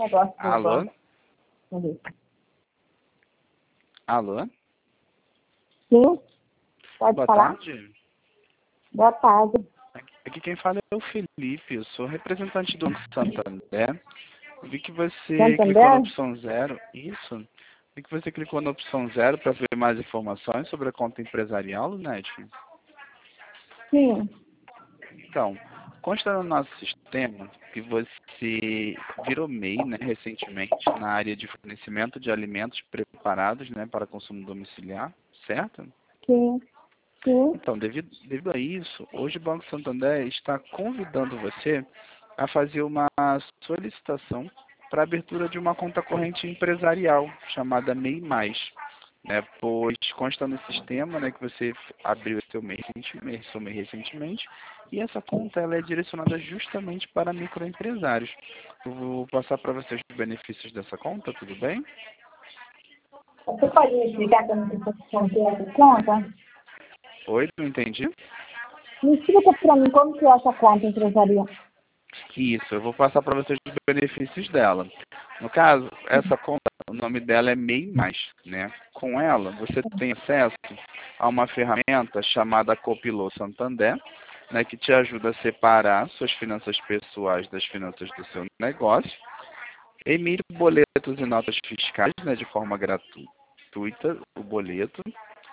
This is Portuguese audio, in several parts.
negócio do Alô? banco. Entendeu? Alô? Sim, pode Boa falar? tarde. Boa tarde. Aqui quem fala é o Felipe, eu sou representante do Banco Santander. Vi que você clicou na Santander? opção zero. Isso. Vi que você clicou na opção zero para ver mais informações sobre a conta empresarial, Lunete. Sim. Então, consta no nosso sistema que você virou MEI, né, recentemente, na área de fornecimento de alimentos preparados, né, para consumo domiciliar, certo? Sim. Sim. Então, devido a isso, hoje o Banco Santander está convidando você a fazer uma solicitação para a abertura de uma conta corrente empresarial chamada MEI+, né? Pois consta no sistema, né, que você abriu seu MEI recentemente, e essa conta ela é direcionada justamente para microempresários. Eu vou passar para você os benefícios dessa conta, tudo bem? Você pode me explicar como que funciona essa conta? Oi, não entendi? Me explica para mim como que é essa conta empresarial. Isso, eu vou passar para vocês os benefícios dela. No caso, essa conta, o nome dela é MEI+, né? Com ela, você tem acesso a uma ferramenta chamada Copilot Santander, né, que te ajuda a separar suas finanças pessoais das finanças do seu negócio, emite boletos e notas fiscais, né, de forma gratuita, o boleto,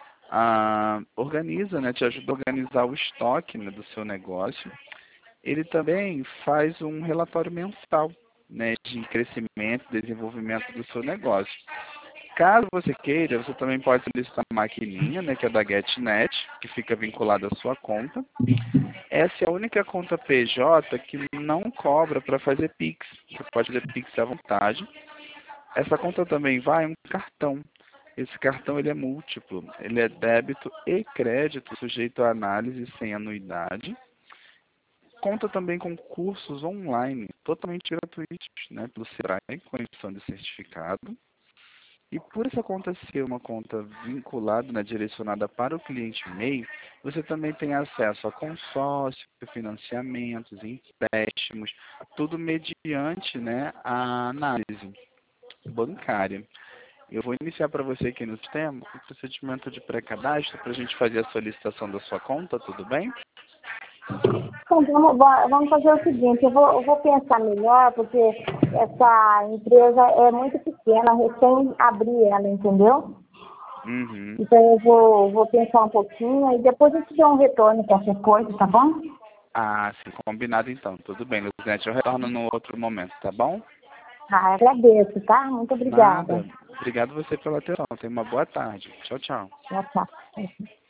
organiza, né, te ajuda a organizar o estoque, né, do seu negócio. Ele também faz um relatório mensal, né, de crescimento e desenvolvimento do seu negócio. Caso você queira, você também pode solicitar uma maquininha, né, que é da GetNet, que fica vinculada à sua conta. Essa é a única conta PJ que não cobra para fazer Pix. Você pode fazer Pix à vontade. Essa conta também vai um cartão. Esse cartão ele é múltiplo. Ele é débito e crédito, sujeito a análise sem anuidade. Conta também com cursos online, totalmente gratuitos, né, pelo Sebrae, com emissão de certificado. E por essa conta ser uma conta vinculada, né, direcionada para o cliente MEI, você também tem acesso a consórcio, financiamentos, empréstimos, tudo mediante, né, a análise bancária. Eu vou iniciar para você aqui no sistema o procedimento de pré-cadastro para a gente fazer a solicitação da sua conta, tudo bem? Então, vamos fazer o seguinte, eu vou pensar melhor, porque essa empresa é muito pequena, recém abri ela, entendeu? Uhum. Então eu vou pensar um pouquinho e depois eu te dou um retorno, qualquer coisa, tá bom? Ah, sim, combinado então. Tudo bem, Luzinete. Eu retorno no outro momento, tá bom? Ah, agradeço, tá? Muito obrigada. Nada. Obrigado você pela atenção. Tenha uma boa tarde. Tchau, tchau. Tchau, tchau.